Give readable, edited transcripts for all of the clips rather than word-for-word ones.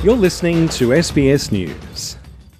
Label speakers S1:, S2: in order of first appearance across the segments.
S1: You're listening to SBS News.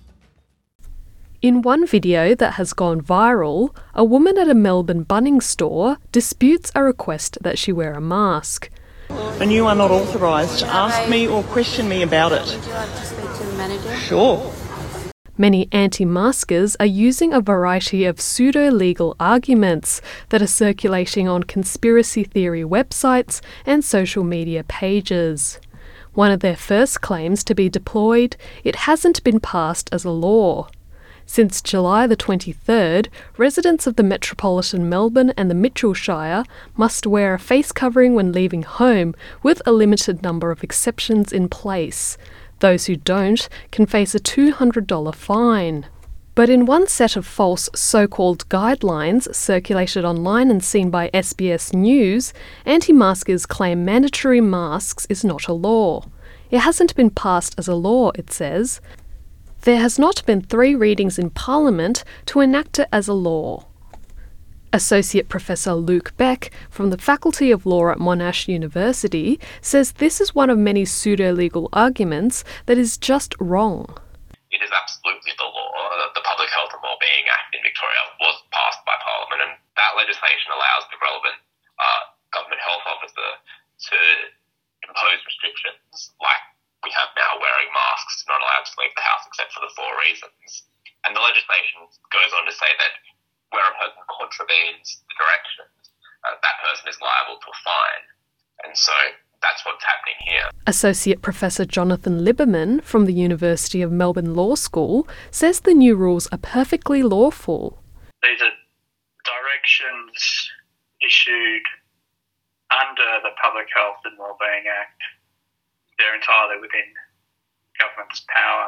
S2: In one video that has gone viral, a woman at a Melbourne Bunnings store disputes a request that she wear a mask.
S3: And you are not authorised to ask me or question me about it.
S4: Would you like to speak to the manager?
S3: Sure.
S2: Many anti-maskers are using a variety of pseudo-legal arguments that are circulating on conspiracy theory websites and social media pages. One of their first claims to be deployed, it hasn't been passed as a law. Since July the 23rd, residents of the metropolitan Melbourne and the Mitchell Shire must wear a face covering when leaving home, with a limited number of exceptions in place. Those who don't can face a $200 fine. But in one set of false so-called guidelines circulated online and seen by SBS News, anti-maskers claim mandatory masks is not a law. It hasn't been passed as a law, it says. There has not been 3 readings in Parliament to enact it as a law. Associate Professor Luke Beck from the Faculty of Law at Monash University says this is one of many pseudo-legal arguments that is just wrong.
S5: It is absolutely the law. The Public Health and Wellbeing Act in Victoria was passed by Parliament, and that legislation allows the relevant government health officer to impose restrictions like we have now, wearing masks, not allowed to leave the house except for the 4 reasons. And the legislation goes on to say that where a person contravenes the directions, that person is liable to a fine. And so that's what's happening here.
S2: Associate Professor Jonathan Liberman from the University of Melbourne Law School says the new rules are perfectly lawful.
S6: These are directions issued under the Public Health and Wellbeing Act. They're entirely within government's power.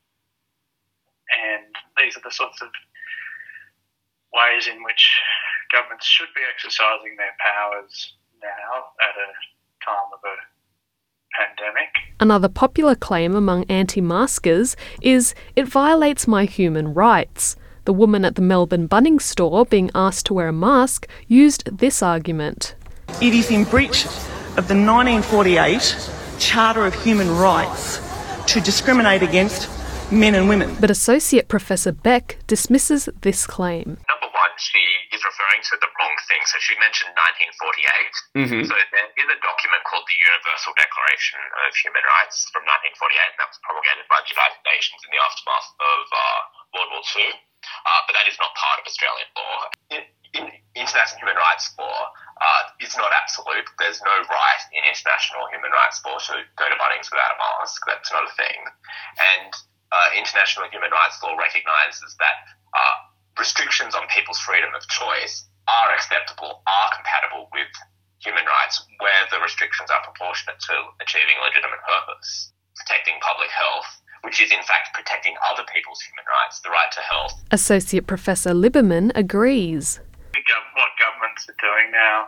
S6: And these are the sorts of ways in which governments should be exercising their powers now at a time of a pandemic.
S2: Another popular claim among anti-maskers is it violates my human rights. The woman at the Melbourne Bunnings store being asked to wear a mask used this argument.
S3: It is in breach of the 1948 Charter of Human Rights to discriminate against men and women.
S2: But Associate Professor Beck dismisses this claim.
S5: Number one, she is referring to the wrong thing. So she mentioned 1948. So there is a document called the Universal Declaration of Human Rights from 1948, and that was promulgated by the United Nations in the aftermath of World War II. But that is not part of Australian law. International human rights law is not absolute. There's no right in international human rights law to go to Bunnings without a mask. That's not a thing. And international human rights law recognises that restrictions on people's freedom of choice are acceptable, are compatible with human rights where the restrictions are proportionate to achieving a legitimate purpose, protecting public health, which is in fact protecting other people's human rights, the right to health.
S2: Associate Professor Liberman agrees.
S6: What governments are doing now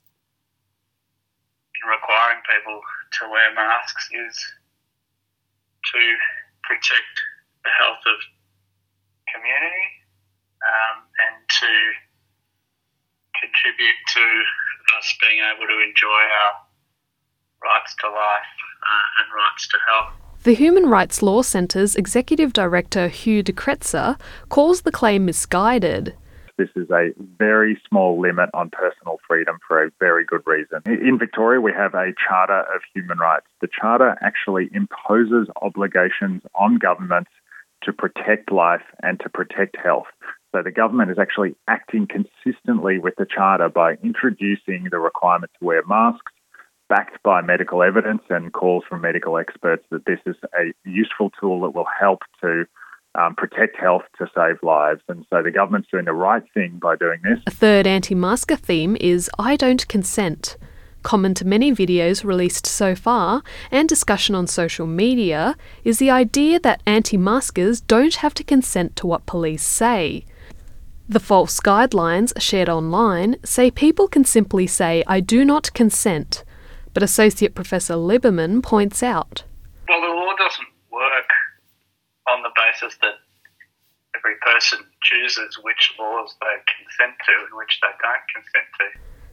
S6: in requiring people to wear masks is to protect the health of community and to contribute to us being able to enjoy our rights to life and rights to health.
S2: The Human Rights Law Centre's Executive Director Hugh de Kretser calls the claim misguided.
S7: This is a very small limit on personal freedom for a very good reason. In Victoria, we have a Charter of Human Rights. The Charter actually imposes obligations on governments to protect life and to protect health. So the government is actually acting consistently with the Charter by introducing the requirement to wear masks, backed by medical evidence and calls from medical experts that this is a useful tool that will help to protect health, to save lives. And so the government's doing the right thing by doing this.
S2: A third anti-masker theme is I don't consent. Common to many videos released so far and discussion on social media is the idea that anti-maskers don't have to consent to what police say. The false guidelines shared online say people can simply say I do not consent, but Associate Professor Liberman points out.
S6: Well, the law doesn't work on the basis that every person chooses which laws they consent to and which they don't consent to.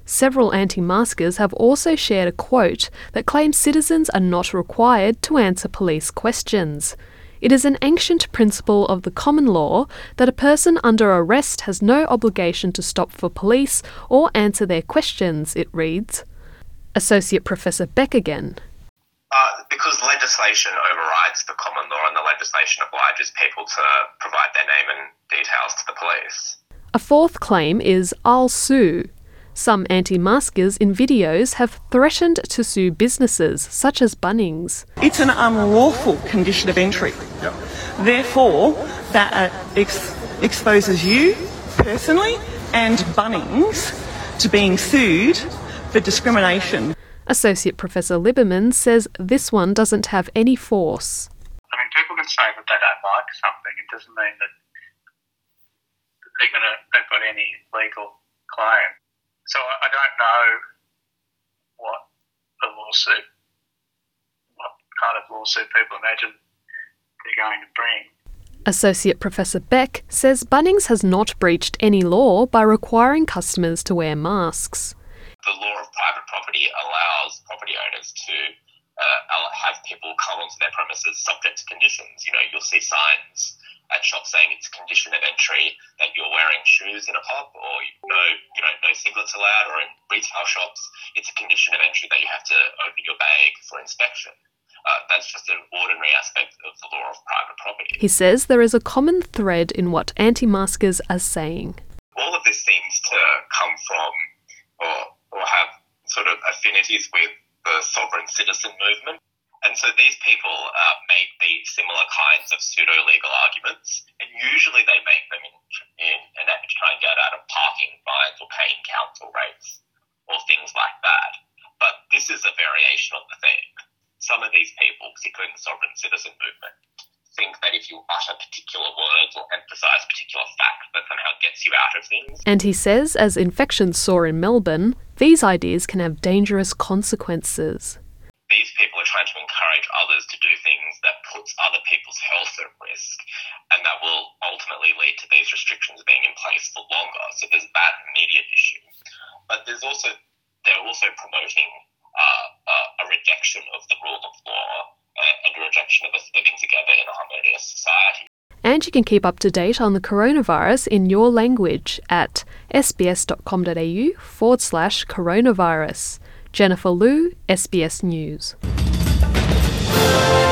S2: Several anti-maskers have also shared a quote that claims citizens are not required to answer police questions. It is an ancient principle of the common law that a person under arrest has no obligation to stop for police or answer their questions, it reads. Associate Professor Beck again.
S5: Because legislation overrides the common law and the legislation obliges people to provide their name and details to the police.
S2: A fourth claim is I'll sue. Some anti-maskers in videos have threatened to sue businesses such as Bunnings.
S3: It's an unlawful condition of entry. Therefore, that exposes you personally and Bunnings to being sued for discrimination.
S2: Associate Professor Liberman says this one doesn't have any force.
S6: I mean, people can say that they don't like something. It doesn't mean that they've got any legal claim. So I don't know what kind of lawsuit people imagine they're going to bring.
S2: Associate Professor Beck says Bunnings has not breached any law by requiring customers to wear masks.
S5: The law of private property allows property owners to have people come onto their premises subject to conditions. You know, you'll see signs at shops saying it's a condition of entry that you're wearing shoes in a pub, or no singlets allowed, or in retail shops, it's a condition of entry that you have to open your bag for inspection. That's just an ordinary aspect of the law of private property.
S2: He says there is a common thread in what anti-maskers are saying.
S5: All of this seems to come from or have sort of affinities with the sovereign citizen movement. And so these people make these similar kinds of pseudo-legal arguments, and usually they make them in an effort to try and get out of parking fines or paying council rates or things like that. But this is a variation on the thing. Some of these people, particularly in the sovereign citizen movement, think that if you utter particular words or emphasise particular facts, that somehow gets you out of things.
S2: And he says, as infections soar in Melbourne, these ideas can have dangerous consequences.
S5: These people are trying to encourage others to do things that puts other people's health at risk, and that will ultimately lead to these restrictions being in place for longer. So there's that immediate issue. But they're also promoting a rejection of the rule of law and a rejection of us living together in a harmonious society.
S2: And you can keep up to date on the coronavirus in your language at sbs.com.au/coronavirus. Jennifer Liu, SBS News.